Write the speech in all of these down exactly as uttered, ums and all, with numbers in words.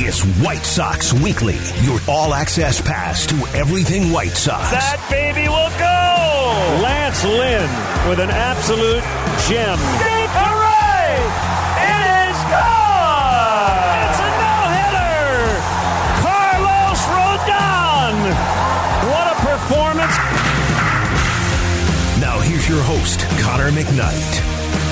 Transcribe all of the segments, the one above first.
It's White Sox Weekly, your all-access pass to everything White Sox. That baby will go! Lance Lynn with an absolute gem. Deep hooray! It is gone! It's a no-hitter! Carlos Rodon! What a performance! Now here's your host, Connor McKnight.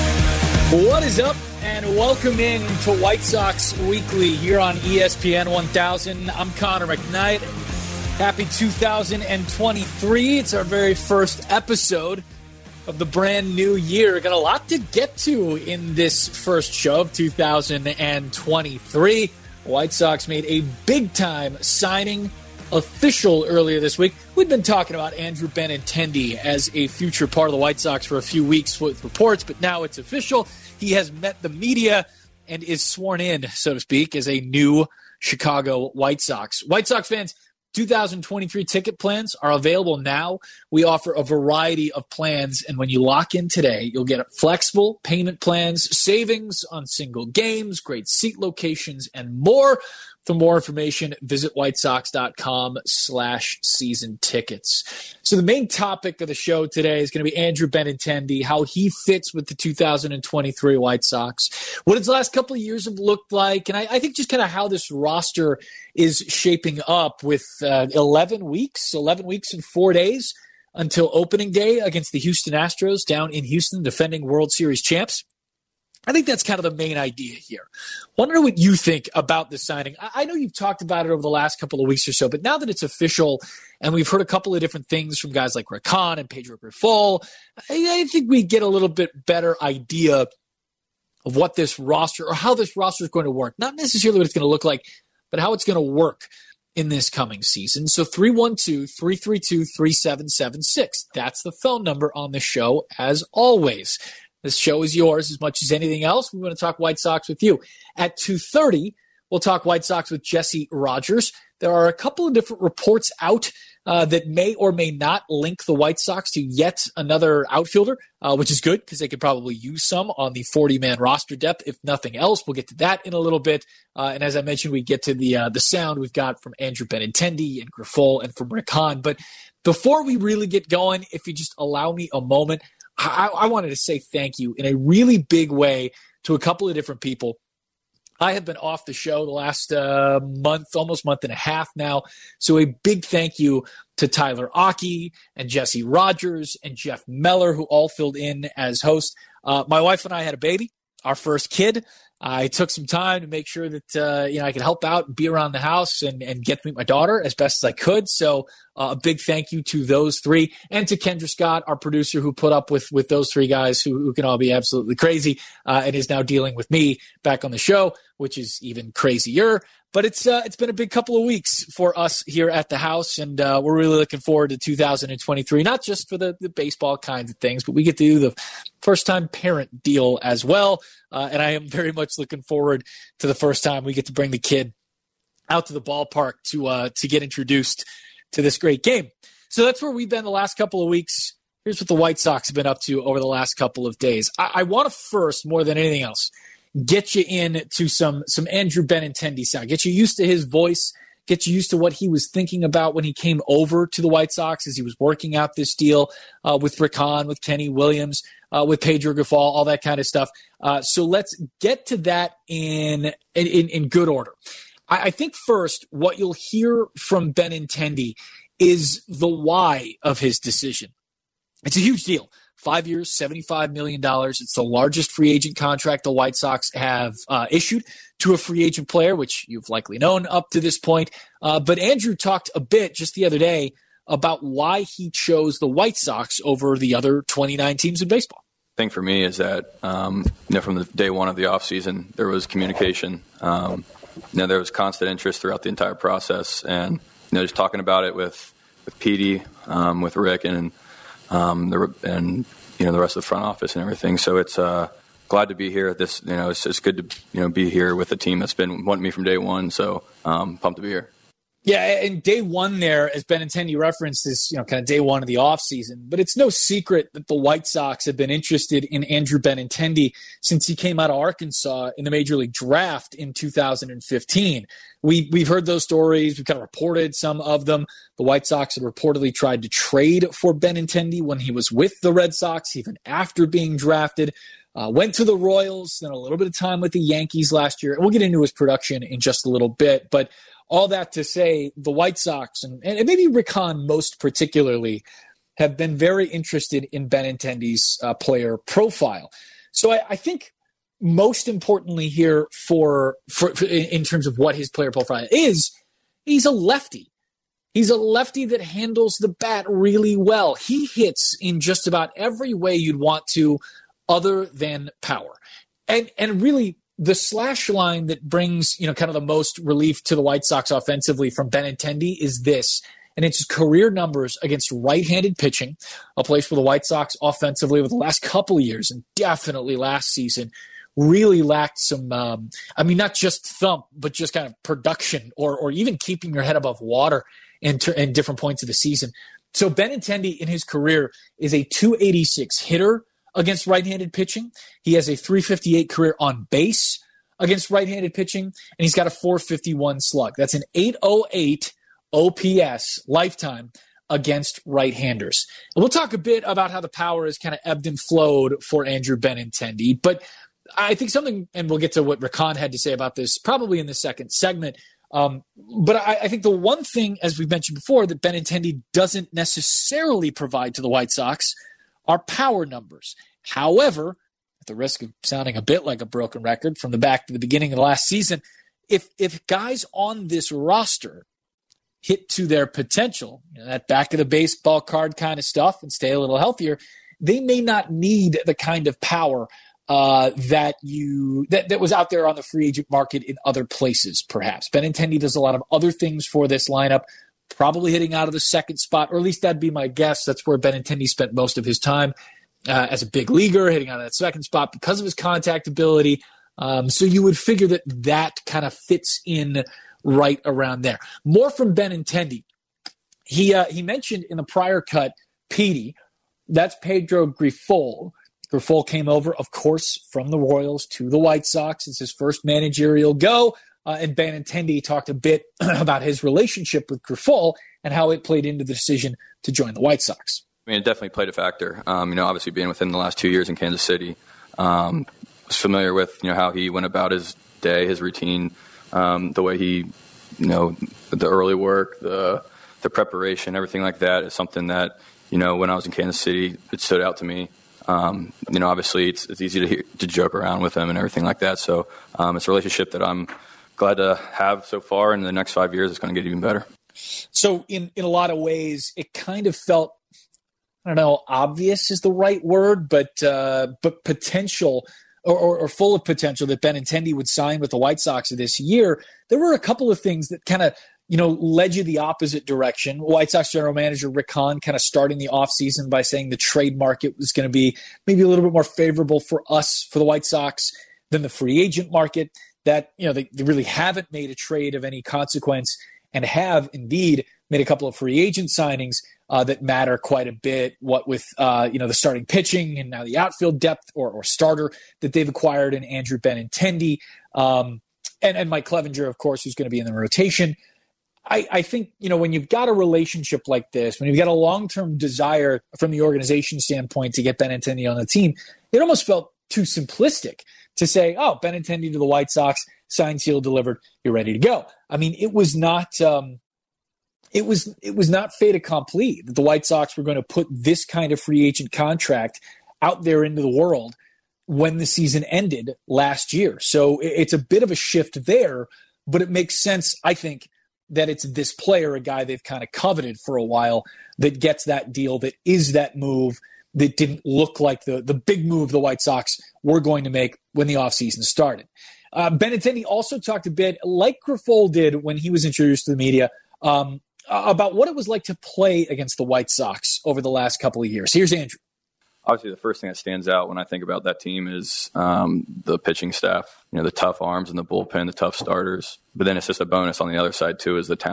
What is up? And welcome in to White Sox Weekly here on E S P N one thousand. I'm Connor McKnight. Happy two thousand twenty-three. It's our very first episode of the brand new year. Got a lot to get to in this first show of two thousand twenty-three. White Sox made a big-time signing official earlier this week. We've been talking about Andrew Benintendi as a future part of the White Sox for a few weeks with reports, but now it's official. He has met the media and is sworn in, so to speak, as a new Chicago White Sox. White Sox fans, two thousand twenty-three ticket plans are available now. We offer a variety of plans, and when you lock in today, you'll get flexible payment plans, savings on single games, great seat locations, and more. For more information, visit whitesox.com slash season tickets. So the main topic of the show today is going to be Andrew Benintendi, how he fits with the two thousand twenty-three White Sox, what his last couple of years have looked like, and I, I think just kind of how this roster is shaping up with uh, eleven weeks, eleven weeks and four days until opening day against the Houston Astros down in Houston, defending World Series champs. I think that's kind of the main idea here. Wonder what you think about this signing. I know you've talked about it over the last couple of weeks or so, but now that it's official and we've heard a couple of different things from guys like Rick Hahn and Pedro Grifol, I think we get a little bit better idea of what this roster or how this roster is going to work. Not necessarily what it's going to look like, but how it's going to work in this coming season. So three one two, three three two, three seven seven six. That's the phone number on the show as always. This show is yours as much as anything else. We want to talk White Sox with you. At two thirty, we'll talk White Sox with Jesse Rogers. There are a couple of different reports out uh, that may or may not link the White Sox to yet another outfielder, uh, which is good because they could probably use some on the forty-man roster depth, if nothing else. We'll get to that in a little bit. Uh, and as I mentioned, we get to the uh, the sound we've got from Andrew Benintendi and Grifol and from Rick Hahn. But before we really get going, if you just allow me a moment, I, I wanted to say thank you in a really big way to a couple of different people. I have been off the show the last uh, month, almost month and a half now. So a big thank you to Tyler Aki and Jesse Rogers and Jeff Meller, who all filled in as hosts. Uh, my wife and I had a baby, our first kid. I took some time to make sure that uh, you know I could help out and be around the house and, and get to meet my daughter as best as I could. So uh, a big thank you to those three and to Kendra Scott, our producer, who put up with with those three guys who, who can all be absolutely crazy uh, and is now dealing with me back on the show, which is even crazier. But it's uh, it's been a big couple of weeks for us here at the house, and uh, we're really looking forward to two thousand twenty-three, not just for the, the baseball kinds of things, but we get to do the first-time parent deal as well. Uh, and I am very much looking forward to the first time we get to bring the kid out to the ballpark to uh, to get introduced to this great game. So that's where we've been the last couple of weeks. Here's what the White Sox have been up to over the last couple of days. I, I want to first, more than anything else, get you in to some some Andrew Benintendi sound. Get you used to his voice. Get you used to what he was thinking about when he came over to the White Sox as he was working out this deal uh, with Rick Hahn, with Kenny Williams, uh, with Pedro Grifol, all that kind of stuff. Uh, so let's get to that in in, in good order. I, I think first what you'll hear from Benintendi is the why of his decision. It's a huge deal. Five years, seventy-five million dollars. It's the largest free agent contract the White Sox have uh, issued to a free agent player, which you've likely known up to this point. Uh, but Andrew talked a bit just the other day about why he chose the White Sox over the other twenty-nine teams in baseball. Thing for me is that um, you know, from the day one of the offseason, there was communication. Um, you know, there was constant interest throughout the entire process, and you know, just talking about it with with Petey, um, with Rick, and um, the and you know the rest of the front office and everything. So it's uh, glad to be here. This you know it's just good to you know be here with a team that's been wanting me from day one. So um, pumped to be here. Yeah, and day one there, as Benintendi referenced, is you know kind of day one of the offseason. But it's no secret that the White Sox have been interested in Andrew Benintendi since he came out of Arkansas in the Major League Draft in two thousand fifteen. We, we've heard those stories. We've kind of reported some of them. The White Sox had reportedly tried to trade for Benintendi when he was with the Red Sox, even after being drafted. Uh, went to the Royals, then a little bit of time with the Yankees last year. And we'll get into his production in just a little bit. But all that to say, the White Sox, and, and maybe Rick Hahn most particularly, have been very interested in Benintendi's uh, player profile. So I, I think most importantly here for, for, for in terms of what his player profile is, he's a lefty. He's a lefty that handles the bat really well. He hits in just about every way you'd want to other than power. And and really, the slash line that brings, you know, kind of the most relief to the White Sox offensively from Benintendi is this, and it's his career numbers against right-handed pitching, a place where the White Sox offensively over the last couple of years, and definitely last season, really lacked some, um, I mean, not just thump, but just kind of production or or even keeping your head above water in, ter- in different points of the season. So Benintendi in his career is a two eighty-six hitter against right-handed pitching. He has a three fifty-eight career on base against right-handed pitching, and he's got a four fifty-one slug. That's an eight oh eight O P S lifetime against right-handers. And we'll talk a bit about how the power has kind of ebbed and flowed for Andrew Benintendi, but I think something, and we'll get to what Rick Hahn had to say about this probably in the second segment, um, but I, I think the one thing, as we've mentioned before, that Benintendi doesn't necessarily provide to the White Sox are power numbers. However, at the risk of sounding a bit like a broken record from the back to the beginning of the last season, if if guys on this roster hit to their potential, you know, that back of the baseball card kind of stuff, and stay a little healthier, they may not need the kind of power uh, that you that, that was out there on the free agent market in other places, perhaps. Benintendi does a lot of other things for this lineup, probably hitting out of the second spot, or at least that'd be my guess. That's where Benintendi spent most of his time uh, as a big leaguer, hitting out of that second spot because of his contact ability. Um, so you would figure that that kind of fits in right around there. More from Benintendi. He uh, he mentioned in the prior cut, Petey. That's Pedro Grifol. Grifol came over, of course, from the Royals to the White Sox. It's his first managerial go. Uh, and Benintendi talked a bit about his relationship with Grifol and how it played into the decision to join the White Sox. I mean, it definitely played a factor. Um, you know, obviously being within the last two years in Kansas City, um, was familiar with, you know, how he went about his day, his routine, um, the way he, you know, the early work, the the preparation, everything like that is something that, you know, when I was in Kansas City, it stood out to me. Um, you know, obviously it's, it's easy to hear, to joke around with him and everything like that. So um, it's a relationship that I'm glad to have so far, and in the next five years, it's going to get even better. So in, in a lot of ways, it kind of felt, I don't know, obvious is the right word, but uh, but potential or, or, or full of potential that Benintendi would sign with the White Sox this year. There were a couple of things that kind of, you know, led you the opposite direction. White Sox general manager Rick Hahn kind of starting the offseason by saying the trade market was going to be maybe a little bit more favorable for us, for the White Sox, than the free agent market. That, you know, they, they really haven't made a trade of any consequence and have indeed made a couple of free agent signings uh, that matter quite a bit. What with, uh, you know, the starting pitching and now the outfield depth or, or starter that they've acquired in Andrew Benintendi um, and, and Mike Clevenger, of course, who's going to be in the rotation. I, I think, you know, when you've got a relationship like this, when you've got a long-term desire from the organization standpoint to get Benintendi on the team, it almost felt too simplistic to say, oh, Benintendi to the White Sox, signed, sealed, delivered, you're ready to go. I mean, it was not um, it was it was not fait accompli that the White Sox were going to put this kind of free agent contract out there into the world when the season ended last year. So it's a bit of a shift there, but it makes sense, I think, that it's this player, a guy they've kind of coveted for a while, that gets that deal, that is that move that didn't look like the, the big move the White Sox were going to make when the offseason started. Uh, Benintendi also talked a bit, like Grifol did when he was introduced to the media, um, about what it was like to play against the White Sox over the last couple of years. Here's Andrew. Obviously, the first thing that stands out when I think about that team is um, the pitching staff. You know, the tough arms in the bullpen, the tough starters. But then it's just a bonus on the other side, too, is the talent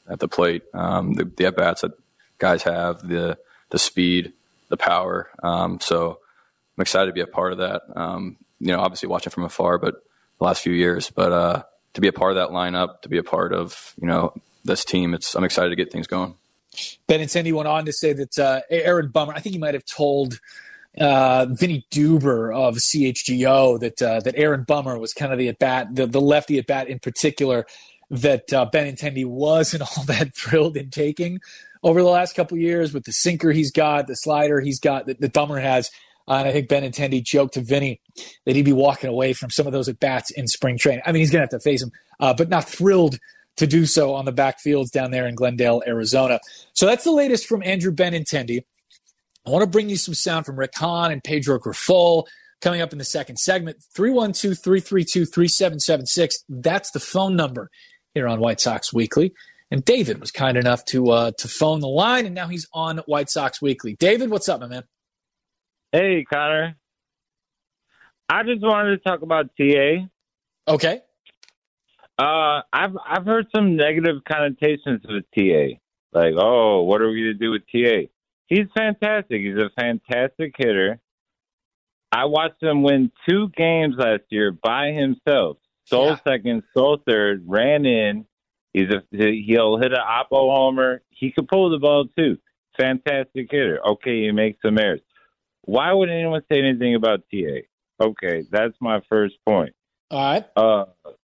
at the plate. Um, the, the at-bats that guys have, the the speed, the power. Um, so I'm excited to be a part of that. Um, you know, obviously watching from afar, but the last few years. But uh, to be a part of that lineup, to be a part of, you know, this team, it's I'm excited to get things going. Benintendi went on to say that uh, Aaron Bummer, I think he might have told uh, Vinny Duber of C H G O that uh, that Aaron Bummer was kind of the at-bat, the, the lefty at-bat in particular, that uh, Benintendi wasn't all that thrilled in taking over the last couple of years with the sinker he's got, the slider he's got, that, that Bummer has. Uh, and I think Benintendi joked to Vinny that he'd be walking away from some of those at-bats in spring training. I mean, he's going to have to face him, uh, but not thrilled to do so on the backfields down there in Glendale, Arizona. So that's the latest from Andrew Benintendi. I want to bring you some sound from Rick Hahn and Pedro Grifol coming up in the second segment. three one two, three three two, three seven seven six. That's the phone number here on White Sox Weekly. And David was kind enough to uh, to phone the line, and now he's on White Sox Weekly. David, what's up, my man? Hey, Connor. I just wanted to talk about T A. Okay. Uh, I've I've heard some negative connotations with T A. Like, oh, what are we going to do with T A? He's fantastic. He's a fantastic hitter. I watched him win two games last year by himself. Stole yeah. second, stole third, ran in. He's a he'll hit an oppo homer. He can pull the ball too. Fantastic hitter. Okay, he makes some errors. Why would anyone say anything about T A? Okay, that's my first point. All right. Uh,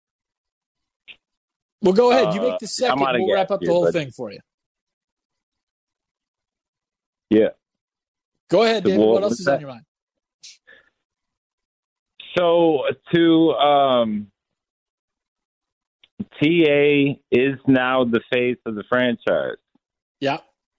well, go ahead. You make the second. Uh, we'll wrap up the here, whole but... thing for you. Yeah. Go ahead, David. Well, what else is that... on your mind? So, to um, T A is now the face of the franchise. Yeah.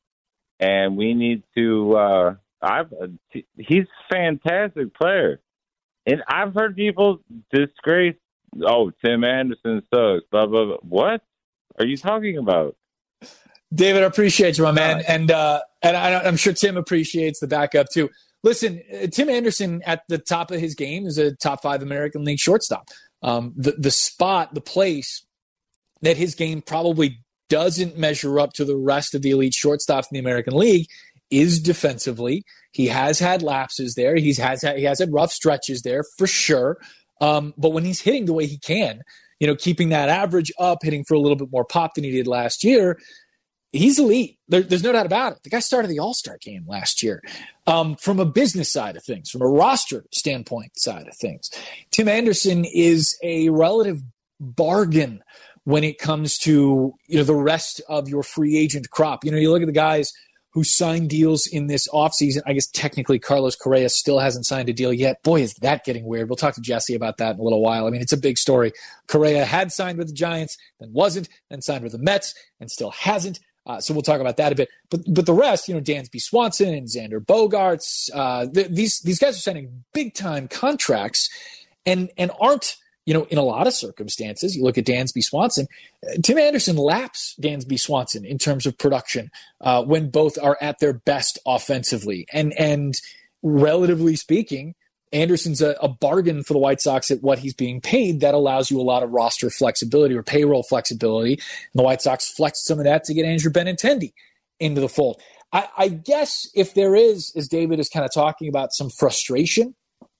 And we need to uh, – I've he's a fantastic player. And I've heard people disgrace, oh, Tim Anderson sucks, blah, blah, blah. What are you talking about? David, I appreciate you, my man. And uh, and I, I'm sure Tim appreciates the backup, too. Listen, uh, Tim Anderson at the top of his game is a top five American League shortstop. Um, the, the spot, the place that his game probably doesn't measure up to the rest of the elite shortstops in the American League is defensively. He has had lapses there. He's has had, he has had rough stretches there for sure. Um, but when he's hitting the way he can, you know, keeping that average up, hitting for a little bit more pop than he did last year, he's elite. There, there's no doubt about it. The guy started the All-Star game last year. Um, from a business side of things, from a roster standpoint side of things, Tim Anderson is a relative bargain when it comes to, you know, the rest of your free agent crop. You know, you look at the guys who signed deals in this offseason. I guess technically Carlos Correa still hasn't signed a deal yet. Boy, is that getting weird. We'll talk to Jesse about that in a little while. I mean, it's a big story. Correa had signed with the Giants, then wasn't, then signed with the Mets, and still hasn't. Uh, so we'll talk about that a bit. But but the rest, you know, Dansby Swanson and Xander Bogaerts, uh, th- these these guys are signing big-time contracts and and aren't, you know, in a lot of circumstances, you look at Dansby Swanson, Tim Anderson laps Dansby Swanson in terms of production uh, when both are at their best offensively. And and relatively speaking, Anderson's a, a bargain for the White Sox at what he's being paid. That allows you a lot of roster flexibility or payroll flexibility. And the White Sox flexed some of that to get Andrew Benintendi into the fold. I, I guess if there is, as David is kind of talking about, some frustration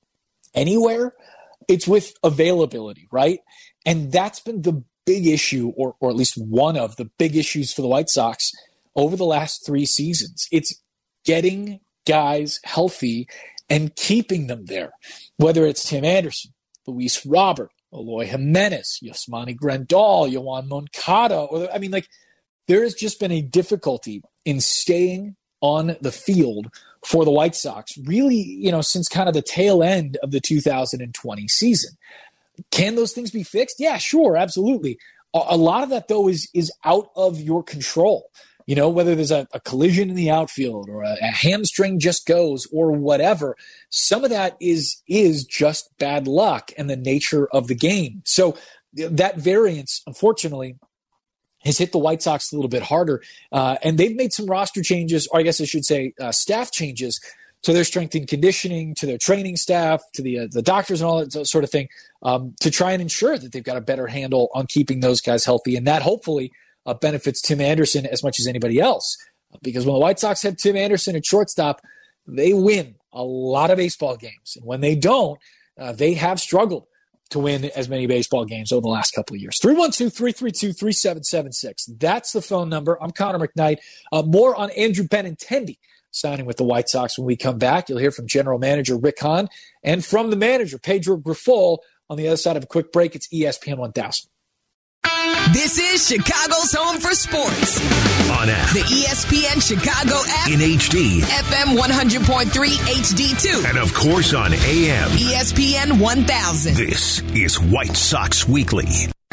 anywhere, it's with availability, right? And that's been the big issue, or or at least one of the big issues for the White Sox over the last three seasons. It's getting guys healthy and keeping them there, whether it's Tim Anderson, Luis Robert, Eloy Jimenez, Yasmani Grandal, Yoan Moncada, or I mean, like, there has just been a difficulty in staying on the field for the White Sox, really, you know, since kind of the tail end of the two thousand twenty season. Can those things be fixed? Yeah, sure, absolutely. A, a lot of that, though, is is out of your control. You know, whether there's a, a collision in the outfield or a, a hamstring just goes or whatever, some of that is is just bad luck and the nature of the game. So that variance, unfortunately, has hit the White Sox a little bit harder. Uh, and they've made some roster changes, or I guess I should say uh, staff changes to their strength and conditioning, to their training staff, to the uh, the doctors and all that sort of thing, um, to try and ensure that they've got a better handle on keeping those guys healthy. And that hopefully uh, benefits Tim Anderson as much as anybody else. Because when the White Sox have Tim Anderson at shortstop, they win a lot of baseball games. And when they don't, uh, they have struggled to win as many baseball games over the last couple of years. three one two, three three two, three seven seven six. That's the phone number. I'm Connor McKnight. Uh, more on Andrew Benintendi signing with the White Sox when we come back. You'll hear from General Manager Rick Hahn and from the manager, Pedro Grifol, on the other side of a quick break. It's E S P N one thousand. This is Chicago's home for sports. On app. The E S P N Chicago app. In H D. F M one hundred point three H D two. And of course on A M. E S P N one thousand. This is White Sox Weekly.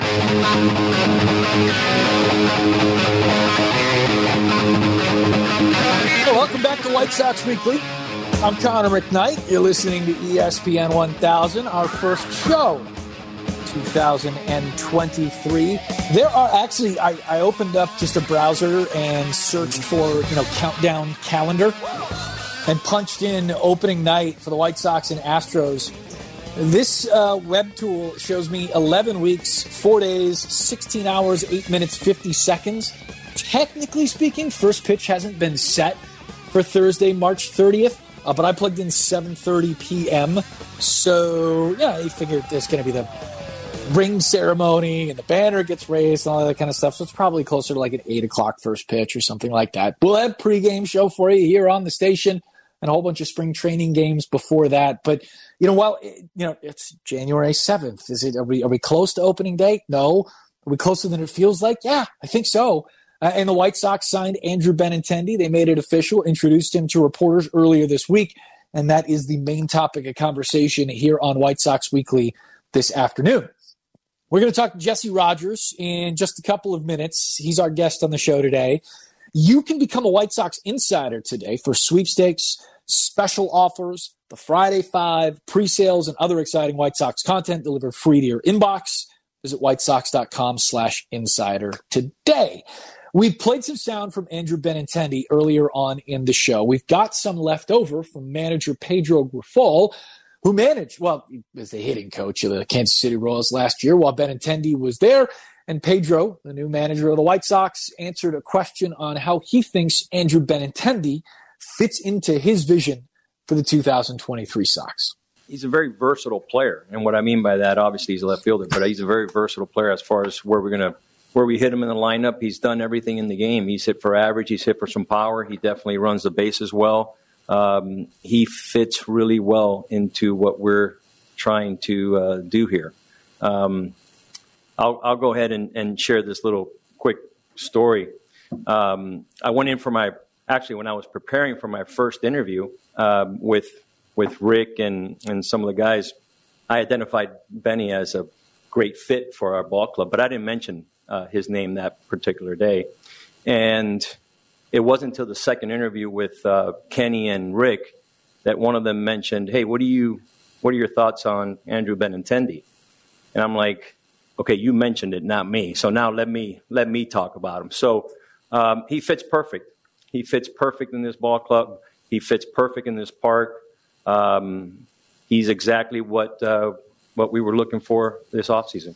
Welcome back to White Sox Weekly. I'm Connor McKnight. You're listening to E S P N one thousand, our first show, two thousand twenty-three. There are actually, I, I opened up just a browser and searched for, you know, countdown calendar and punched in opening night for the White Sox and Astros. This uh, web tool shows me eleven weeks, four days, sixteen hours, eight minutes, fifty seconds. Technically speaking, first pitch hasn't been set for Thursday, March thirtieth, uh, but I plugged in seven thirty p.m. So, yeah, you figured there's going to be the ring ceremony and the banner gets raised and all that kind of stuff. So it's probably closer to like an eight o'clock first pitch or something like that. We'll have pregame show for you here on the station and a whole bunch of spring training games before that. But, you know, while, you know, it's January seventh. Is it, are we, are we close to opening day? No. Are we closer than it feels like? Yeah, I think so. Uh, and the White Sox signed Andrew Benintendi. They made it official, introduced him to reporters earlier this week. And that is the main topic of conversation here on White Sox Weekly this afternoon. We're going to talk to Jesse Rogers in just a couple of minutes. He's our guest on the show today. You can become a White Sox insider today for sweepstakes, special offers, the Friday Five, pre-sales, and other exciting White Sox content delivered free to your inbox. Visit whitesox.com slash insider today. We played some sound from Andrew Benintendi earlier on in the show. We've got some left over from manager Pedro Grifol, who managed, well, he was the hitting coach of the Kansas City Royals last year while Benintendi was there. And Pedro, the new manager of the White Sox, answered a question on how he thinks Andrew Benintendi fits into his vision for the two thousand twenty-three Sox. He's a very versatile player. And what I mean by that, obviously he's a left fielder, but he's a very versatile player as far as where we're going to, where we hit him in the lineup. He's done everything in the game. He's hit for average. He's hit for some power. He definitely runs the bases well. Um, he fits really well into what we're trying to uh, do here. Um, I'll, I'll go ahead and, and share this little quick story. Um, I went in for my, actually when I was preparing for my first interview um, with with Rick and, and some of the guys, I identified Benny as a great fit for our ball club, but I didn't mention uh, his name that particular day. And it wasn't until the second interview with uh, Kenny and Rick that one of them mentioned, "Hey, what do you, what are your thoughts on Andrew Benintendi?" And I'm like, "Okay, you mentioned it, not me. So now let me let me talk about him." So um, he fits perfect. He fits perfect in this ball club. He fits perfect in this park. Um, he's exactly what uh, what we were looking for this offseason.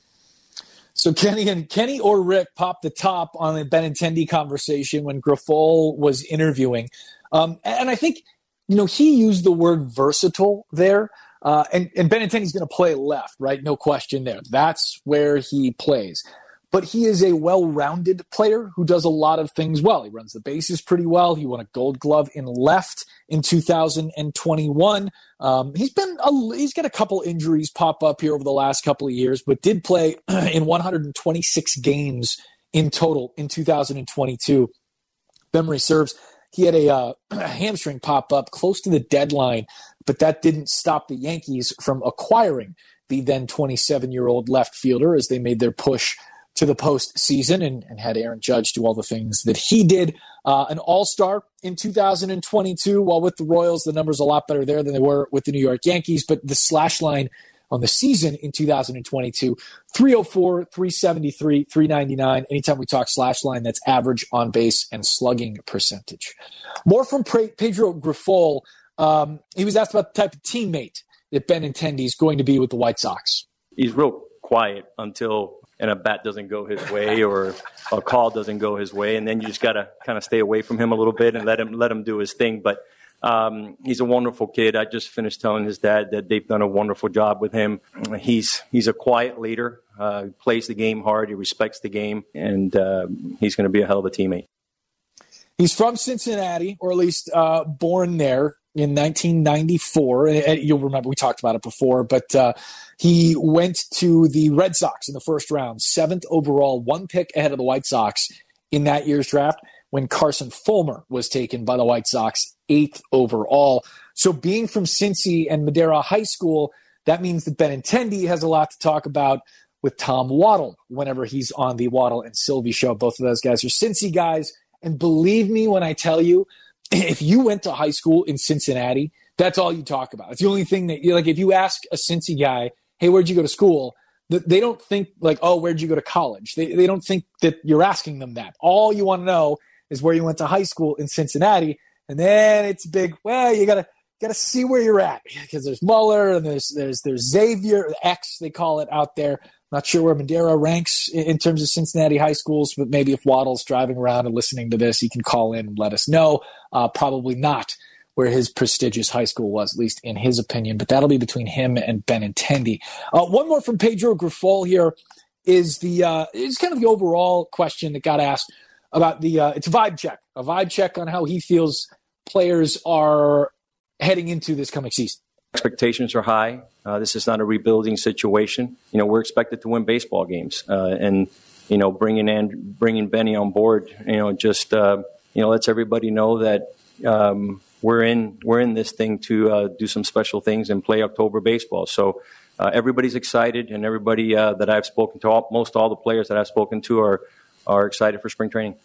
So Kenny and Kenny or Rick popped the top on the Benintendi conversation when Grifol was interviewing. Um, and I think, you know, he used the word versatile there. Uh, and, and Benintendi's going to play left, right? No question there. That's where he plays. But he is a well-rounded player who does a lot of things well. He runs the bases pretty well. He won a Gold Glove in left in two thousand twenty-one. Um, he's been a, he's got a couple injuries pop up here over the last couple of years, but did play in one hundred twenty-six games in total in two thousand twenty-two. Memory serves, he had a, uh, a hamstring pop up close to the deadline, but that didn't stop the Yankees from acquiring the then twenty-seven-year-old left fielder as they made their push to the postseason and, and had Aaron Judge do all the things that he did. Uh, an all-star in two thousand twenty-two, while with the Royals, the numbers are a lot better there than they were with the New York Yankees. But the slash line on the season in two thousand twenty-two, three oh four, three seventy-three, three ninety-nine. Anytime we talk slash line, that's average on base and slugging percentage. More from Pedro Grifol. Um, he was asked about the type of teammate that Benintendi is going to be with the White Sox. He's real quiet until and a bat doesn't go his way or a call doesn't go his way, and then you just got to kind of stay away from him a little bit and let him let him do his thing. But um, he's a wonderful kid. I just finished telling his dad that they've done a wonderful job with him. He's he's a quiet leader, uh, plays the game hard, he respects the game, and uh, he's going to be a hell of a teammate. He's from Cincinnati, or at least uh, born there in nineteen ninety-four. And you'll remember we talked about it before, but uh, he went to the Red Sox in the first round, seventh overall, one pick ahead of the White Sox in that year's draft when Carson Fulmer was taken by the White Sox, eighth overall. So being from Cincy and Madera High School, that means that Benintendi has a lot to talk about with Tom Waddle whenever he's on the Waddle and Sylvie show. Both of those guys are Cincy guys. And believe me when I tell you, if you went to high school in Cincinnati, that's all you talk about. It's the only thing that you like. If you ask a Cincy guy, hey, where'd you go to school? They don't think like, oh, where'd you go to college? They they don't think that you're asking them that. All you want to know is where you went to high school in Cincinnati. And then it's big, well, you gotta gotta see where you're at. Because there's Muller and there's there's there's Xavier, X they call it out there. Not sure where Madera ranks in terms of Cincinnati high schools, but maybe if Waddle's driving around and listening to this, he can call in and let us know. Uh, probably not where his prestigious high school was, at least in his opinion, but that'll be between him and Benintendi. Uh, one more from Pedro Grifol here is the uh, is kind of the overall question that got asked about the uh, it's a vibe check, a vibe check on how he feels players are heading into this coming season. Expectations are high. Uh, this is not a rebuilding situation. You know, we're expected to win baseball games, uh, and you know, bringing and bringing Benny on board, you know, just uh, you know, lets everybody know that um, we're in we're in this thing to uh, do some special things and play October baseball. So uh, everybody's excited, and everybody uh, that I've spoken to, all, most all the players that I've spoken to, are are excited for spring training.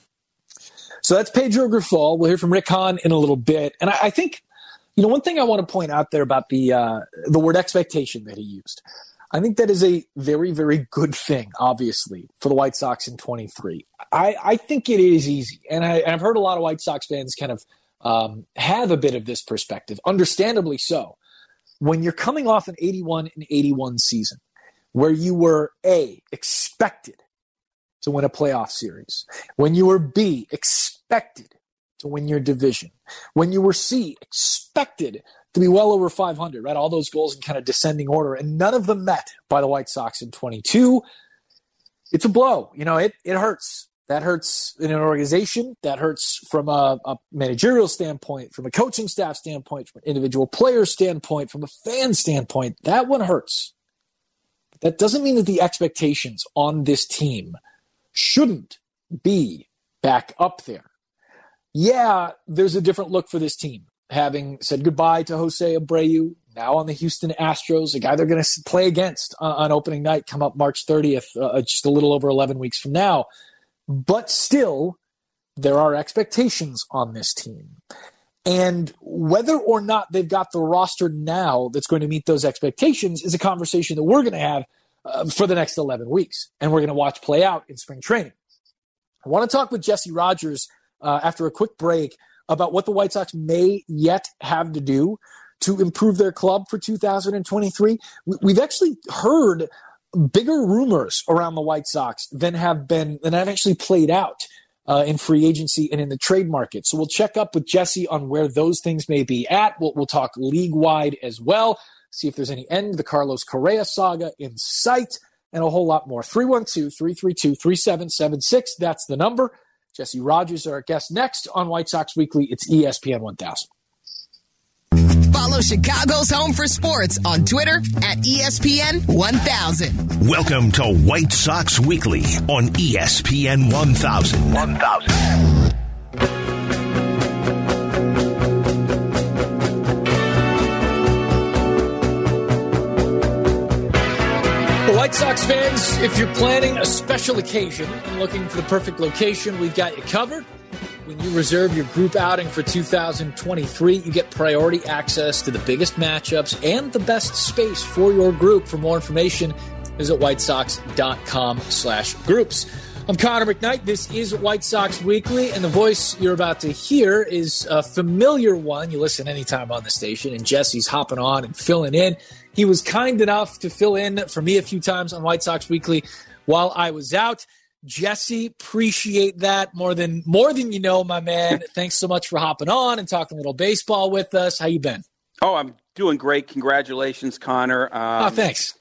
So that's Pedro Grifol. We'll hear from Rick Hahn in a little bit, and I, I think. You know, one thing I want to point out there about the uh, the word expectation that he used, I think that is a very, very good thing, obviously, for the White Sox in twenty-three. I, I think it is easy, and, I, and I've heard a lot of White Sox fans kind of um, have a bit of this perspective, understandably so. When you're coming off an eighty-one and eighty-one season where you were, A, expected to win a playoff series, when you were, B, expected to win your division, when you were C, expected to be well over five hundred, right? All those goals in kind of descending order, and none of them met by the White Sox in twenty-two. It's a blow. You know, it it hurts. That hurts in an organization. That hurts from a, a managerial standpoint, from a coaching staff standpoint, from an individual player standpoint, from a fan standpoint. That one hurts. But that doesn't mean that the expectations on this team shouldn't be back up there. Yeah, there's a different look for this team. Having said goodbye to Jose Abreu, now on the Houston Astros, a guy they're going to play against uh, on opening night, come up March thirtieth, uh, just a little over eleven weeks from now. But still, there are expectations on this team. And whether or not they've got the roster now that's going to meet those expectations is a conversation that we're going to have uh, for the next eleven weeks. And we're going to watch play out in spring training. I want to talk with Jesse Rogers Uh, after a quick break about what the White Sox may yet have to do to improve their club for two thousand twenty-three. We've actually heard bigger rumors around the White Sox than have been than have actually played out uh, in free agency and in the trade market. So we'll check up with Jesse on where those things may be at. We'll, we'll talk league-wide as well, see if there's any end to the Carlos Correa saga in sight, and a whole lot more. three one two, three three two, three seven seven six, that's the number. Jesse Rogers is our guest next on White Sox Weekly. It's E S P N one thousand. Follow Chicago's Home for Sports on Twitter at E S P N one thousand. Welcome to White Sox Weekly on E S P N one thousand. one thousand. White Sox fans, if you're planning a special occasion and looking for the perfect location, we've got you covered. When you reserve your group outing for two thousand twenty-three, you get priority access to the biggest matchups and the best space for your group. For more information, visit whitesox.com slash groups. I'm Connor McKnight. This is White Sox Weekly, and the voice you're about to hear is a familiar one. You listen anytime on the station, and Jesse's hopping on and filling in. He was kind enough to fill in for me a few times on White Sox Weekly while I was out. Jesse, appreciate that more than more than you know, my man. Thanks so much for hopping on and talking a little baseball with us. How you been? Oh, I'm doing great. Congratulations, Connor. Um, oh, thanks.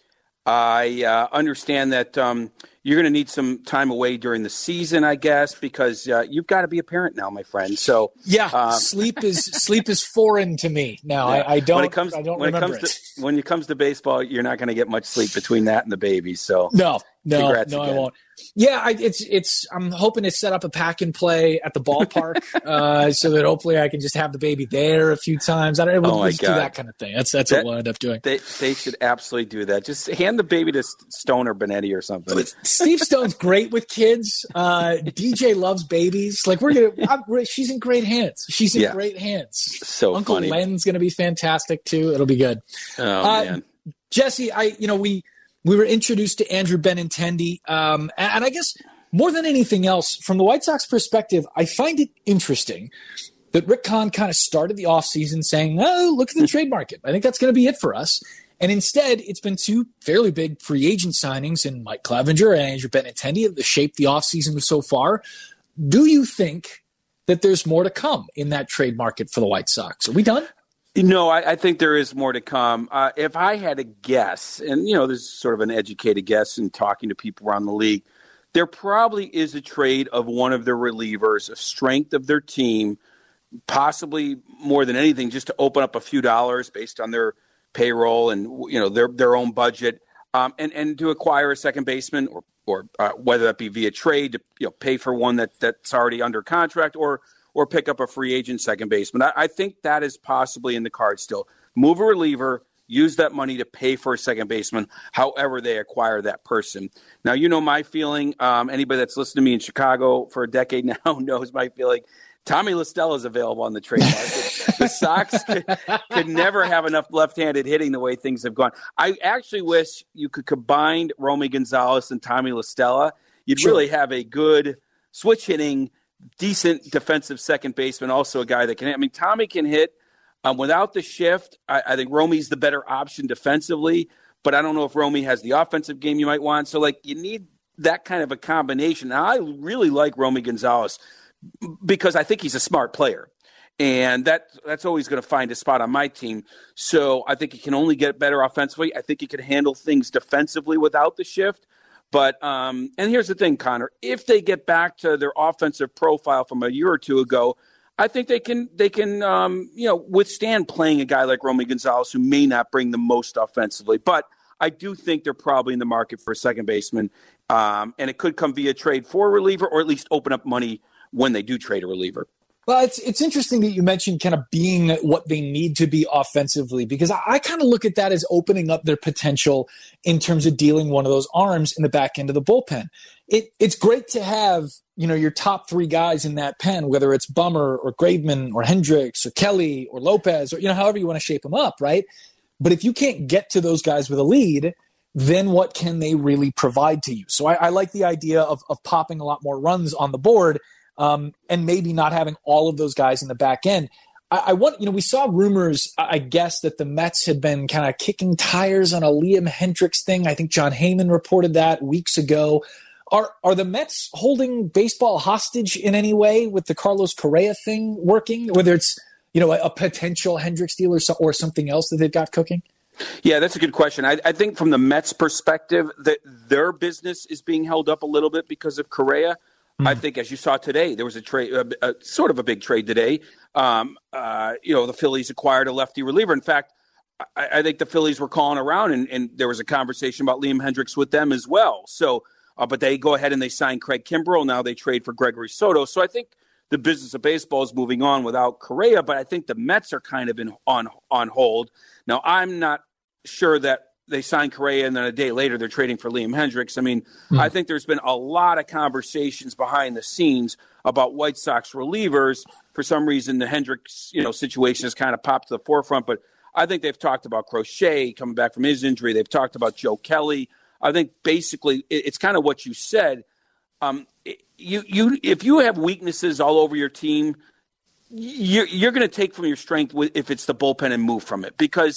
I uh, understand that um, you're going to need some time away during the season, I guess, because uh, you've got to be a parent now, my friend. So yeah, uh, sleep is sleep is foreign to me now. Yeah. I, I don't. When it comes, I don't when remember it comes it. To, when it comes to baseball, you're not going to get much sleep between that and the baby. So no, no, congrats no, again. I won't. Yeah, I, it's it's. I'm hoping to set up a pack and play at the ballpark, uh, so that hopefully I can just have the baby there a few times. I don't. We'll, oh my we'll just God. do that kind of thing. That's that's that, what we'll end up doing. They they should absolutely do that. Just hand the baby to Stone or Benetti or something. Steve Stone's great with kids. Uh, D J loves babies. Like we're gonna. I'm, we're, she's in great hands. She's in yeah. great hands. So Uncle funny. Len's gonna be fantastic too. It'll be good. Oh uh, man, Jesse, I you know we we were introduced to Andrew Benintendi, um, and, and I guess. More than anything else, from the White Sox perspective, I find it interesting that Rick Kahn kind of started the offseason saying, oh, look at the trade market. I think that's going to be it for us. And instead, it's been two fairly big free agent signings in Mike Clevenger and Andrew Benintendi that shaped the offseason so far. Do you think that there's more to come in that trade market for the White Sox? Are we done? No, I, I think there is more to come. Uh, if I had to guess, and, you know, this is sort of an educated guess in talking to people around the league, there probably is a trade of one of their relievers, a strength of their team, possibly more than anything, just to open up a few dollars based on their payroll and you know their their own budget, um, and and to acquire a second baseman, or or uh, whether that be via trade to you know pay for one that that's already under contract, or or pick up a free agent second baseman. I, I think that is possibly in the cards still. Move a reliever. Use that money to pay for a second baseman, however they acquire that person. Now, you know my feeling. Um, anybody that's listened to me in Chicago for a decade now knows my feeling. Tommy La Stella is available on the trade market. The Sox could, could never have enough left-handed hitting the way things have gone. I actually wish you could combine Romy Gonzalez and Tommy La Stella. You'd sure. really have a good switch-hitting, decent defensive second baseman, also a guy that can hit. I mean, Tommy can hit. Um, without the shift, I, I think Romy's the better option defensively, but I don't know if Romy has the offensive game you might want. So, like, you need that kind of a combination. Now, I really like Romy Gonzalez because I think he's a smart player, and that that's always going to find a spot on my team. So I think he can only get better offensively. I think he can handle things defensively without the shift. But um, and here's the thing, Connor, if they get back to their offensive profile from a year or two ago, I think they can they can um, you know withstand playing a guy like Romy Gonzalez, who may not bring the most offensively. But I do think they're probably in the market for a second baseman, um, and it could come via trade for a reliever, or at least open up money when they do trade a reliever. Well, it's it's interesting that you mentioned kind of being what they need to be offensively, because I, I kind of look at that as opening up their potential in terms of dealing one of those arms in the back end of the bullpen. It it's great to have, you know, your top three guys in that pen, whether it's Bummer or Graveman or Hendricks or Kelly or Lopez, or, you know, however you want to shape them up, right? But if you can't get to those guys with a lead, then what can they really provide to you? So I, I like the idea of of popping a lot more runs on the board. Um, and maybe not having all of those guys in the back end. I, I want, you know, we saw rumors, I guess, that the Mets had been kind of kicking tires on a Liam Hendricks thing. I think John Heyman reported that weeks ago. Are are the Mets holding baseball hostage in any way with the Carlos Correa thing working? Whether it's, you know, a, a potential Hendricks deal or, so, or something else that they've got cooking? Yeah, that's a good question. I, I think from the Mets' perspective, that their business is being held up a little bit because of Correa. I think, as you saw today, there was a trade, a, a, sort of a big trade today. Um, uh, you know, the Phillies acquired a lefty reliever. In fact, I, I think the Phillies were calling around, and, and there was a conversation about Liam Hendricks with them as well. So, uh, but they go ahead and they sign Craig Kimbrell. Now they trade for Gregory Soto. So I think the business of baseball is moving on without Correa. But I think the Mets are kind of in on on hold. Now I'm not sure that they signed Correa, and then a day later they're trading for Liam Hendricks. I mean, mm. I think there's been a lot of conversations behind the scenes about White Sox relievers. For some reason, the Hendricks, you know, situation has kind of popped to the forefront. But I think they've talked about Crochet coming back from his injury. They've talked about Joe Kelly. I think basically it's kind of what you said. Um, you you if you have weaknesses all over your team, you're, you're going to take from your strength if it's the bullpen and move from it, because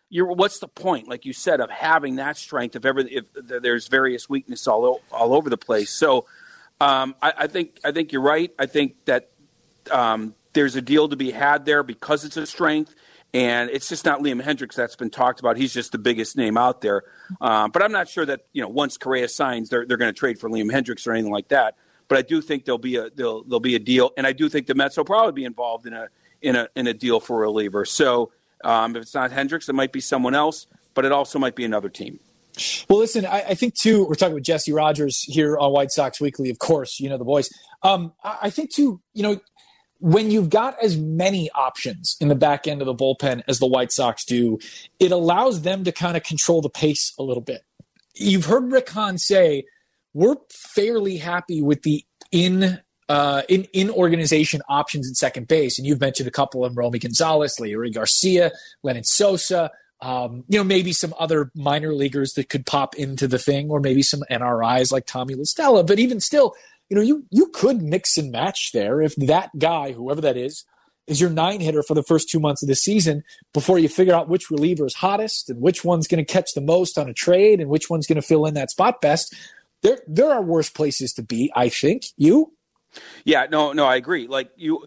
you're, what's the point, like you said, of having that strength if ever if there's various weakness all all over the place? So um, I, I think I think you're right. I think that um, there's a deal to be had there because it's a strength. And it's just not Liam Hendriks that's been talked about. He's just the biggest name out there. Um, but I'm not sure that, you know, once Correa signs, they're they're going to trade for Liam Hendriks or anything like that. But I do think there'll be a there'll, there'll be a deal, and I do think the Mets will probably be involved in a in a in a deal for a reliever. So um, if it's not Hendriks, it might be someone else, but it also might be another team. Well, listen, I, I think too. We're talking with Jesse Rogers here on White Sox Weekly, of course. You know the boys. Um, I, I think too. You know. When you've got as many options in the back end of the bullpen as the White Sox do, it allows them to kind of control the pace a little bit. You've heard Rick Hahn say, we're fairly happy with the in uh, in, in organization options at second base. And you've mentioned a couple of them, Romy Gonzalez, Leury Garcia, Lenyn Sosa, um, you know, maybe some other minor leaguers that could pop into the thing, or maybe some N R Is like Tommy La Stella. But even still, you know, you you could mix and match there if that guy, whoever that is, is your nine hitter for the first two months of the season before you figure out which reliever is hottest and which one's going to catch the most on a trade and which one's going to fill in that spot best. There there are worse places to be, I think. You? Yeah, no, no, I agree. Like you,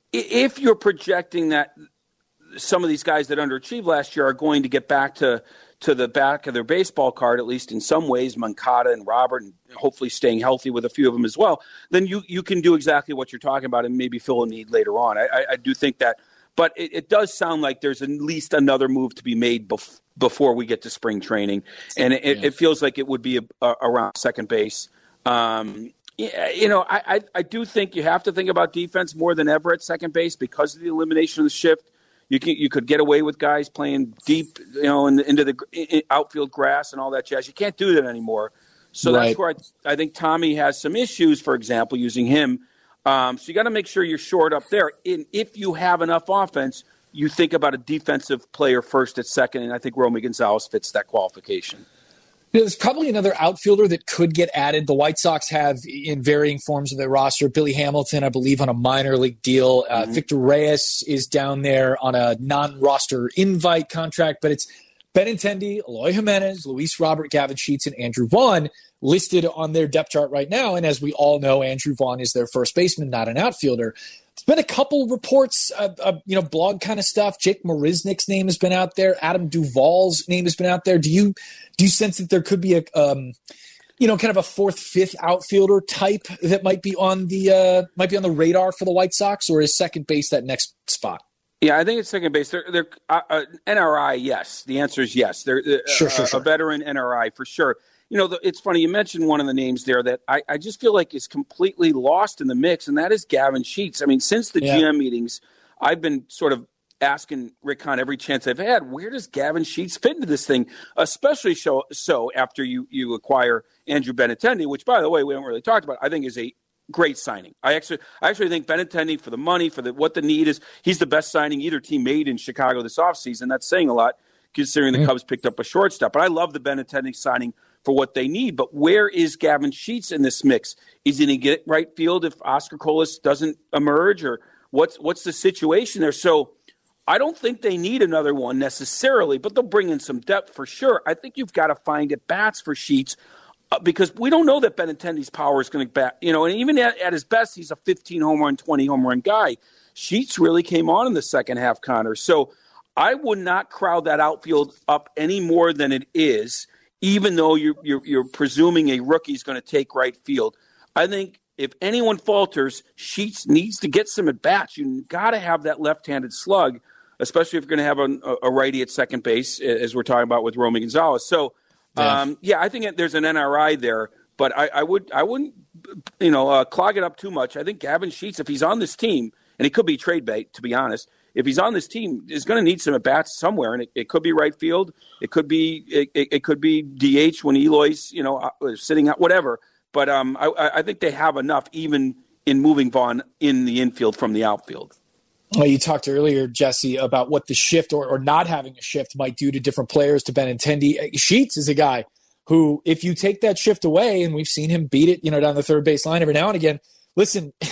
if you're projecting that some of these guys that underachieved last year are going to get back to to the back of their baseball card, at least in some ways, Moncada and Robert, and hopefully staying healthy with a few of them as well, then you, you can do exactly what you're talking about and maybe fill a need later on. I, I, I do think that. But it, it does sound like there's at least another move to be made bef- before we get to spring training. And it, yeah. it feels like it would be a, a, around second base. Um, you know, I, I, I do think you have to think about defense more than ever at second base because of the elimination of the shift. You can you could get away with guys playing deep, you know, in the, into the in outfield grass and all that jazz. You can't do that anymore. So right. that's where I, I think Tommy has some issues. For example, using him. Um, so you got to make sure you're shored up there. And if you have enough offense, you think about a defensive player first at second, and I think Romy Gonzalez fits that qualification. There's probably another outfielder that could get added. The White Sox have in varying forms of their roster. Billy Hamilton, I believe, on a minor league deal. Uh, mm-hmm. Victor Reyes is down there on a non-roster invite contract. But it's Benintendi, Eloy Jimenez, Luis Robert, Gavin Sheets, and Andrew Vaughn listed on their depth chart right now. And as we all know, Andrew Vaughn is their first baseman, not an outfielder. There's been a couple of reports, uh, uh, you know, blog kind of stuff. Jake Marisnick's name has been out there. Adam Duvall's name has been out there. Do you do you sense that there could be a, um, you know, kind of a fourth, fifth outfielder type that might be on the uh, might be on the radar for the White Sox, or is second base that next spot? Yeah, I think it's second base. They're, they're uh, uh, N R I, yes. The answer is yes. They're uh, sure, sure, sure. a veteran N R I for sure. You know, the, it's funny, you mentioned one of the names there that I, I just feel like is completely lost in the mix, and that is Gavin Sheets. I mean, since the yeah. G M meetings, I've been sort of asking Rick Hahn every chance I've had, where does Gavin Sheets fit into this thing, especially so, so after you, you acquire Andrew Benintendi, which, by the way, we haven't really talked about, I think is a great signing. I actually I actually think Benintendi, for the money, for the what the need is, he's the best signing either team made in Chicago this offseason. That's saying a lot, considering the mm-hmm. Cubs picked up a shortstop. But I love the Benintendi signing for what they need. But where is Gavin Sheets in this mix? Is he going to get right field if Oscar Colas doesn't emerge? Or what's what's the situation there? So I don't think they need another one necessarily, but they'll bring in some depth for sure. I think you've got to find at bats for Sheets uh, because we don't know that Benintendi's power is going to bat. You know, and even at, at his best, he's a fifteen home run, twenty home run guy. Sheets really came on in the second half, Connor. So I would not crowd that outfield up any more than it is, even though you're, you're, you're presuming a rookie's going to take right field. I think if anyone falters, Sheets needs to get some at-bats. You've got to have that left-handed slug, especially if you're going to have a, a righty at second base, as we're talking about with Romy Gonzalez. So, yeah, um, yeah I think there's an N R I there, but I, I, would, I wouldn't you know, uh, clog it up too much. I think Gavin Sheets, if he's on this team, and he could be trade bait, to be honest, if he's on this team, is going to need some at-bats somewhere, and it, it could be right field. It could be it, it could be D H when Eloy's, you know, sitting out, whatever. But um, I, I think they have enough, even in moving Vaughn in the infield from the outfield. Well, you talked earlier, Jesse, about what the shift or, or not having a shift might do to different players, to Benintendi. Sheets is a guy who, if you take that shift away, and we've seen him beat it, you know, down the third base line every now and again, listen,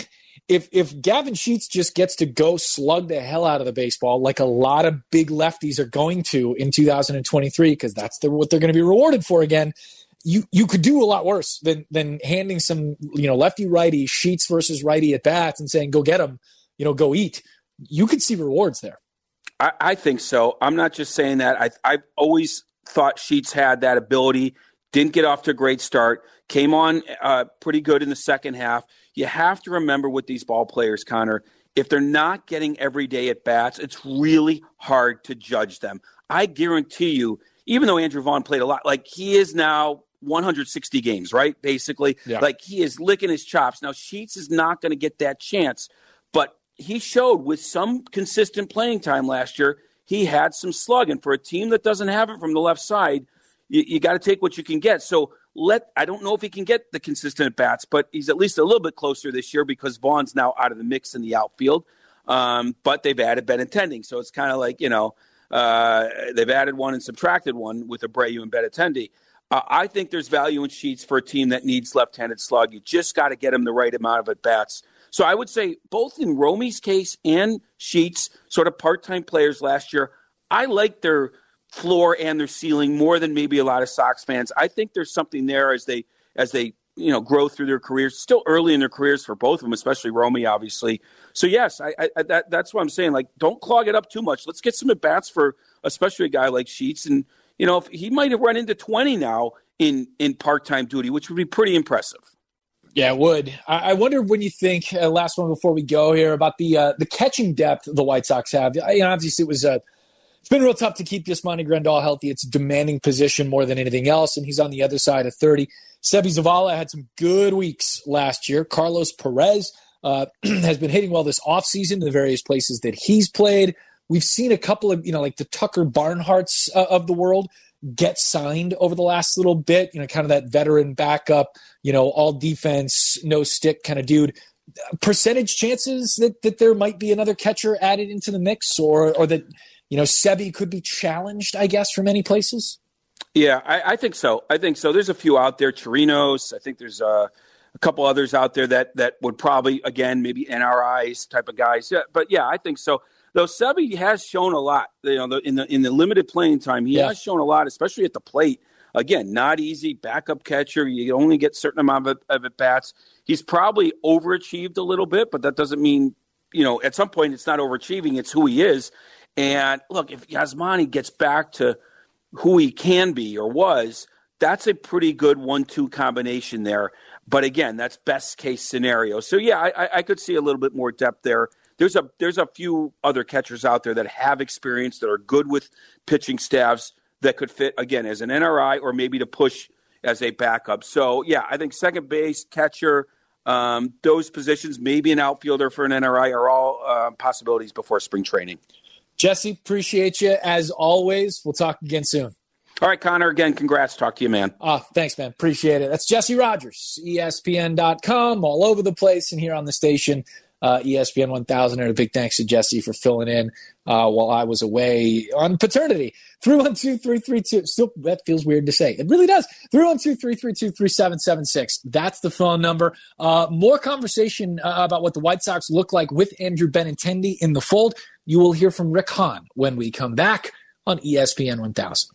if if Gavin Sheets just gets to go slug the hell out of the baseball, like a lot of big lefties are going to in two thousand twenty-three, because that's the, what they're going to be rewarded for again, you you could do a lot worse than than handing some, you know, lefty righty Sheets versus righty at bats and saying go get them, you know, go eat. You could see rewards there. I, I think so. I'm not just saying that. I I've always thought Sheets had that ability. Didn't get off to a great start. Came on uh, pretty good in the second half. You have to remember with these ball players, Connor, if they're not getting every day at bats, it's really hard to judge them. I guarantee you, even though Andrew Vaughn played a lot, like he is now one hundred sixty games, right? Basically, yeah. Like he is licking his chops. Now, Sheets is not going to get that chance, but he showed with some consistent playing time last year, he had some slug. And for a team that doesn't have it from the left side, you, you got to take what you can get. So let I don't know if he can get the consistent at bats, but he's at least a little bit closer this year because Vaughn's now out of the mix in the outfield. Um, but they've added Benintendi. So it's kind of like, you know, uh, they've added one and subtracted one with Abreu and Benintendi. Uh, I think there's value in Sheets for a team that needs left-handed slug. You just got to get him the right amount of at-bats. So I would say both in Romy's case and Sheets, sort of part-time players last year, I like their floor and their ceiling more than maybe a lot of Sox fans. I think there's something there as they as they you know grow through their careers. Still early in their careers for both of them, especially Romy, obviously. So yes, I, I that that's what I'm saying. Like, don't clog it up too much. Let's get some at bats for especially a guy like Sheets, and you know if he might have run into twenty now in in part-time duty, which would be pretty impressive. Yeah, it would. I wonder when you think, uh, last one before we go here, about the uh, the catching depth the White Sox have. You know, obviously, it was uh, it's been real tough to keep Yasmani Grandal healthy. It's a demanding position more than anything else, and he's on the other side of thirty. Sebi Zavala had some good weeks last year. Carlos Perez uh, has been hitting well this offseason in the various places that he's played. We've seen a couple of, you know, like the Tucker Barnharts uh, of the world get signed over the last little bit, you know, kind of that veteran backup, you know, all defense, no stick kind of dude. Percentage chances that, that there might be another catcher added into the mix, or or that, you know, Sebi could be challenged, I guess, from many places? Yeah, I, I think so. I think so. There's a few out there. Chirinos, I think there's uh, a couple others out there that, that would probably, again, maybe N R Is type of guys. Yeah, but, yeah, I think so. Though Sebi has shown a lot, you know, in the in the limited playing time, he yeah. has shown a lot, especially at the plate. Again, not easy, backup catcher. You only get a certain amount of, of at-bats. He's probably overachieved a little bit, but that doesn't mean, you know, at some point it's not overachieving. It's who he is. And, look, if Yasmani gets back to who he can be or was, that's a pretty good one two combination there. But, again, that's best-case scenario. So, yeah, I, I could see a little bit more depth there. There's a there's a few other catchers out there that have experience, that are good with pitching staffs, that could fit, again, as an N R I or maybe to push as a backup. So, yeah, I think second base, catcher, um, those positions, maybe an outfielder for an N R I are all uh, possibilities before spring training. Jesse, appreciate you as always. We'll talk again soon. All right, Connor, again, congrats. Talk to you, man. Oh, thanks, man. Appreciate it. That's Jesse Rogers, E S P N dot com, all over the place and here on the station. Uh, E S P N one thousand, and a big thanks to Jesse for filling in uh, while I was away on paternity. three one two, three three two Still, that feels weird to say. It really does. three one two, three three two, three seven seven six. That's the phone number. Uh, more conversation uh, about what the White Sox look like with Andrew Benintendi in the fold. You will hear from Rick Hahn when we come back on E S P N one thousand.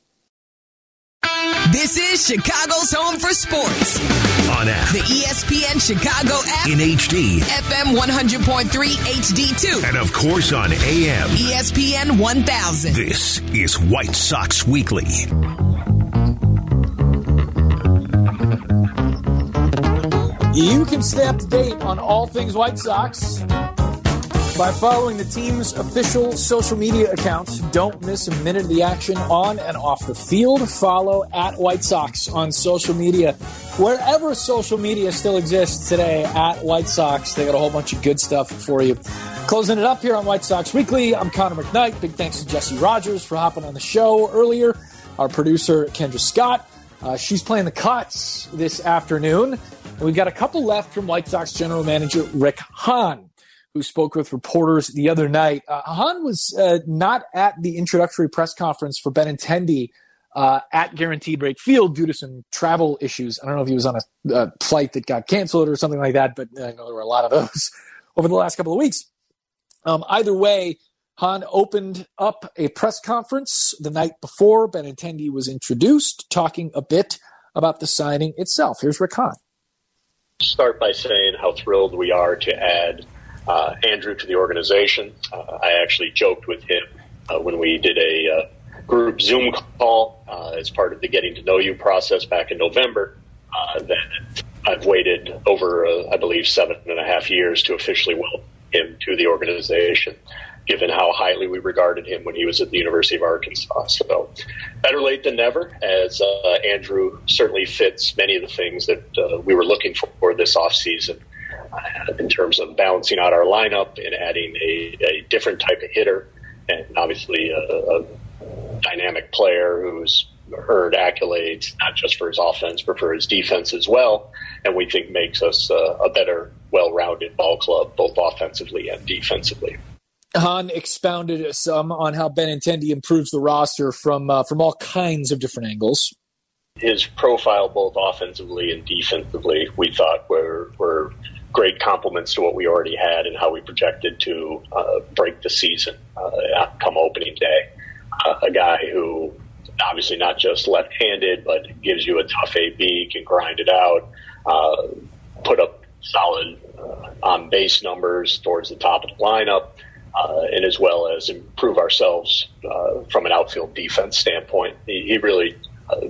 This is Chicago's home for sports. On app. The E S P N Chicago app. In H D. F M one hundred point three H D two. And of course on A M. E S P N one thousand. This is White Sox Weekly. You can stay up to date on all things White Sox by following the team's official social media accounts. Don't miss a minute of the action on and off the field. Follow at White Sox on social media. Wherever social media still exists today, at White Sox. They got a whole bunch of good stuff for you. Closing it up here on White Sox Weekly, I'm Connor McKnight. Big thanks to Jesse Rogers for hopping on the show earlier. Our producer, Kendra Scott. Uh, she's playing the cuts this afternoon. And we've got a couple left from White Sox general manager Rick Hahn, who spoke with reporters the other night. Uh, Hahn was uh, not at the introductory press conference for Benintendi uh, at Guaranteed Rate Field due to some travel issues. I don't know if he was on a, a flight that got canceled or something like that, but uh, I know there were a lot of those over the last couple of weeks. Um, either way, Hahn opened up a press conference the night before Benintendi was introduced, talking a bit about the signing itself. Here's Rick Hahn. Start by saying how thrilled we are to add uh, Andrew to the organization. Uh, I actually joked with him uh, when we did a uh, group Zoom call uh, as part of the getting to know you process back in November uh, that I've waited over, uh, I believe, seven and a half years to officially welcome him to the organization, given how highly we regarded him when he was at the University of Arkansas. So better late than never, as uh, Andrew certainly fits many of the things that uh, we were looking for this offseason uh, in terms of balancing out our lineup and adding a, a different type of hitter, and obviously a, a dynamic player who's earned accolades, not just for his offense, but for his defense as well, and we think makes us uh, a better, well-rounded ball club, both offensively and defensively. Hahn expounded some on how Benintendi improves the roster from uh, from all kinds of different angles. His profile, both offensively and defensively, we thought were were great compliments to what we already had and how we projected to uh, break the season uh, come opening day. Uh, a guy who obviously not just left-handed, but gives you a tough A B, can grind it out, uh, put up solid uh, on-base numbers towards the top of the lineup. Uh, and as well as improve ourselves uh, from an outfield defense standpoint. He, he really uh,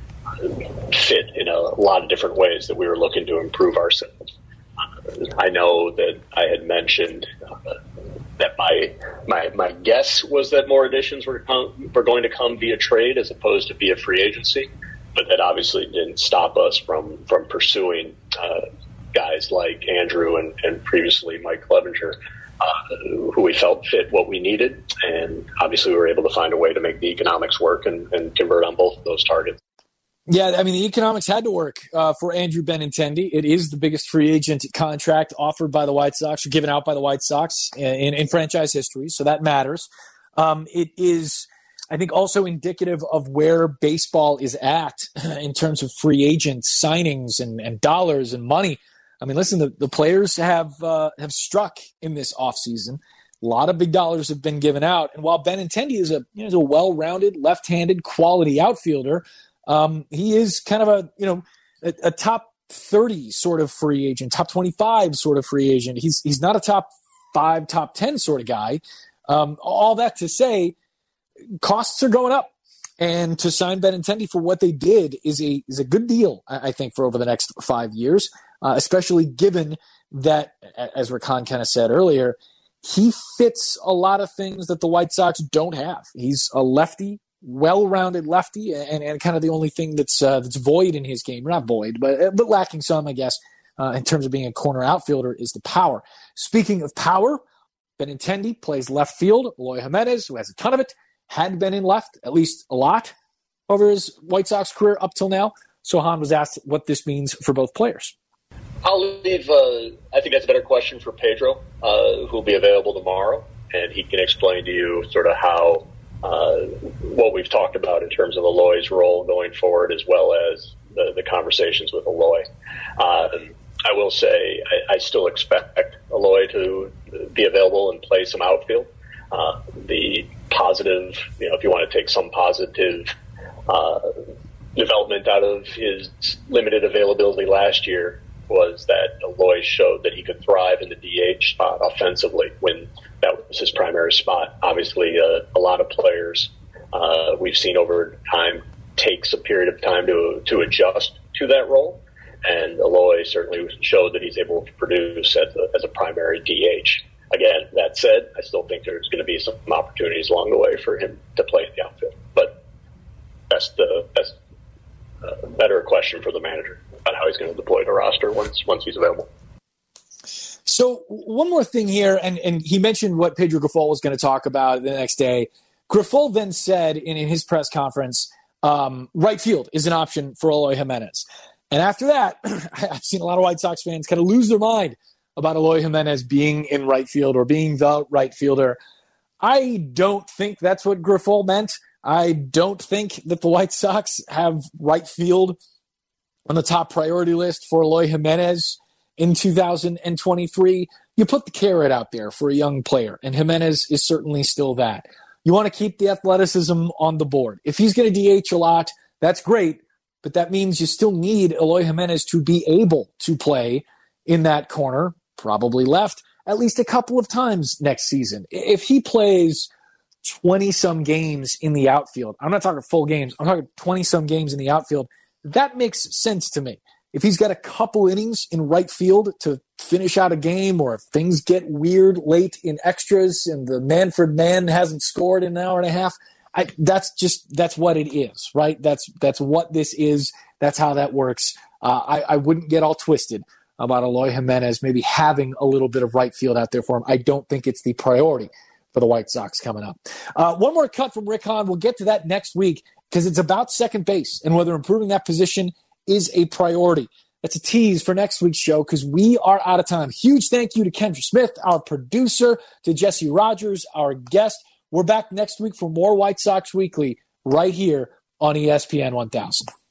fit in a lot of different ways that we were looking to improve ourselves. Uh, I know that I had mentioned uh, that my, my my guess was that more additions were, come, were going to come via trade as opposed to via free agency, but that obviously didn't stop us from, from pursuing uh, guys like Andrew and, and previously Mike Clevenger, Uh, who we felt fit what we needed, and obviously we were able to find a way to make the economics work and, and convert on both of those targets. Yeah, I mean, the economics had to work uh, for Andrew Benintendi. It is the biggest free agent contract offered by the White Sox, or given out by the White Sox in, in franchise history, so that matters. Um, it is, I think, also indicative of where baseball is at in terms of free agent signings and, and dollars and money. I mean, listen, the, the players have uh, have struck in this offseason. A lot of big dollars have been given out. And while Benintendi is a, you know, is a well-rounded, left-handed, quality outfielder, um, he is kind of a, you know, a, a top thirty sort of free agent, top twenty-five sort of free agent. He's he's not a top five, top ten sort of guy. Um, all that to say, costs are going up. And to sign Benintendi for what they did is a is a good deal, I think, for over the next five years, uh, especially given that, as Rick Hahn kind of said earlier, he fits a lot of things that the White Sox don't have. He's a lefty, well-rounded lefty, and, and kind of the only thing that's uh, that's void in his game, not void, but but lacking some, I guess, uh, in terms of being a corner outfielder, is the power. Speaking of power, Benintendi plays left field. Eloy Jimenez, who has a ton of it, had been in left, at least a lot, over his White Sox career up till now. So Hahn was asked what this means for both players. I'll leave, uh, I think that's a better question for Pedro, uh, who will be available tomorrow, and he can explain to you sort of how, uh, what we've talked about in terms of Eloy's role going forward, as well as the, the conversations with Eloy. Uh, I will say I, I still expect Eloy to be available and play some outfield. Uh, the positive, you know, if you want to take some positive uh, development out of his limited availability last year, was that Eloy showed that he could thrive in the D H spot offensively when that was his primary spot. Obviously, uh, a lot of players uh, we've seen over time takes a period of time to to adjust to that role, and Eloy certainly showed that he's able to produce as a, as a primary D H. Again, that said, I still think there's going to be some opportunities along the way for him to play in the outfield. But that's the that's uh, better question for the manager about how he's going to deploy the roster once once he's available. So one more thing here, and, and he mentioned what Pedro Grifol was going to talk about the next day. Grifol then said in, in his press conference, um, right field is an option for Eloy Jimenez. And after that, I've seen a lot of White Sox fans kind of lose their mind about Eloy Jimenez being in right field or being the right fielder. I don't think that's what Grifol meant. I don't think that the White Sox have right field on the top priority list for Eloy Jimenez in two thousand twenty-three. you put the carrot out there for a young player, and Jimenez is certainly still that. You want to keep the athleticism on the board. If he's going to D H a lot, that's great, but that means you still need Eloy Jimenez to be able to play in that corner, probably left, at least a couple of times next season. If he plays twenty-some games in the outfield, I'm not talking full games, I'm talking twenty-some games in the outfield, that makes sense to me. If he's got a couple innings in right field to finish out a game, or if things get weird late in extras and the Manfred man hasn't scored in an hour and a half, I, that's just that's what it is, right? That's that's what this is. That's how that works. Uh, I, I wouldn't get all twisted about Eloy Jimenez maybe having a little bit of right field out there for him. I don't think it's the priority for the White Sox coming up. Uh, one more cut from Rick Hahn. We'll get to that next week because it's about second base and whether improving that position is a priority. That's a tease for next week's show because we are out of time. Huge thank you to Kendra Smith, our producer, to Jesse Rogers, our guest. We're back next week for more White Sox Weekly right here on E S P N one thousand.